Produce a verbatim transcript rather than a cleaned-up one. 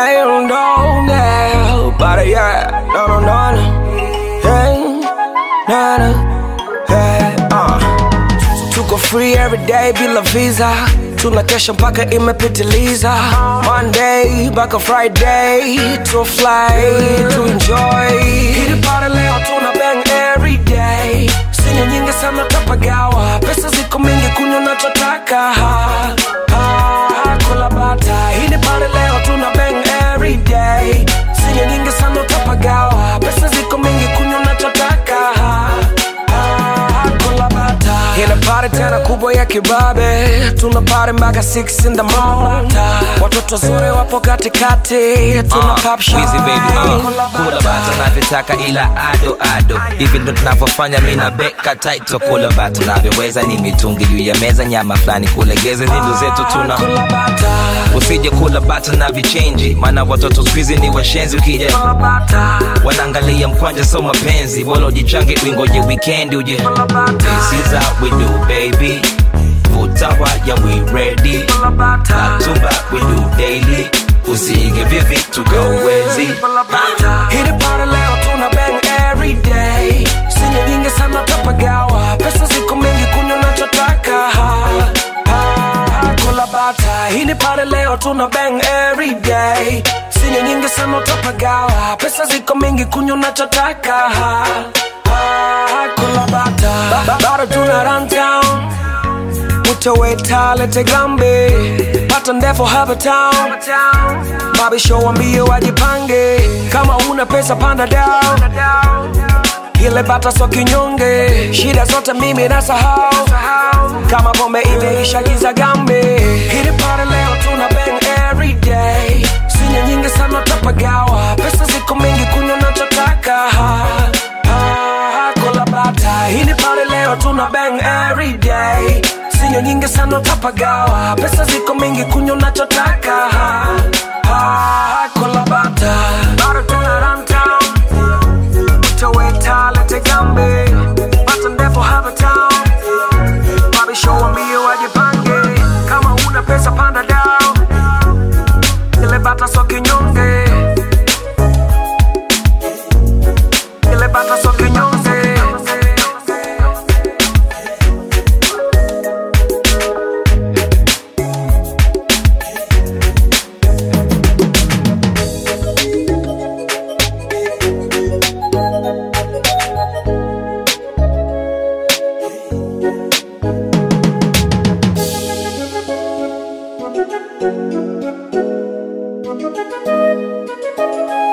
I don't know now, but yeah, no, no, no, no, hey, no, no, hey, uh. Tuko free every day bila visa, tunakesha mpaka imepitiliza. Monday mpaka Friday, to fly, to enjoy. Hili party leo tuna bang every day. Sinya nyingi sana tapagawa, pesa ziko mingi kunywa nachotaka. Ha, ha, kula bata. Hili party leo tuna bang every day. Sinya nyingi sana tapagawa, pesa ziko mingi kunywa nachotaka. Ha, ha, kula bata. Hili party tena kubwa ya kibabe, tuna party mpaka six in the morning. Watoto zuri wapo katikati, tuna uh, pop shine. Weezy baby, uh, kula bata navyotaka ila ado ado. Hivi ndo tunavyofanya mimi na beka tight. So kula bata navyoweza, ni mitungi juu ya meza, nyama flani kulegeze, nindo zetu tuna kula bata. Usije kula bata na vichange, maana watoto squeezy ni washenzi. Ukija wanaangalia mkwanja so mapenzi, bora ujichange uingoje weekend uje. This is how we do baby, Vutawa ya we ready, Katumba we do daily, usige vivi tukawezi. Hili party leo tuna bang every day. Sinya nyingi sana tapagawa, pesa ziko mingi kunywa nachotaka. Ha, ha, kula bata. Hili party leo tuna bang every day. Sinya nyingi sana tapagawa, pesa ziko mingi kunywa nachotaka. Ha, ha, kula bata. Bado tuna run town, utaweta lete gambe, pata ndefu hapa town. Babi show ambie wajipange, kama una pesa panda down. Ile bata so kinyonge, shida zote mimi nasahau. Kama pombe imeisha giza gambe. Hili party leo tuna bang every day. Sinya nyingi sana tapagawa, pesa ziko mingi kunywa nachotaka. Ha, ha, kula bata. Hili party leo tuna bang every day. Sinya nyingi sana tapagawa, pesa ziko mingi kunywa nachotaka. Ha, ha, kula bata. Bado tuna run town, utaweta lete gambe, pata ndefu hapa town. Babi show ambie wajipange, kama una pesa panda down. Ile bata so kinyonge, ile bata so kinyonge. Thank you.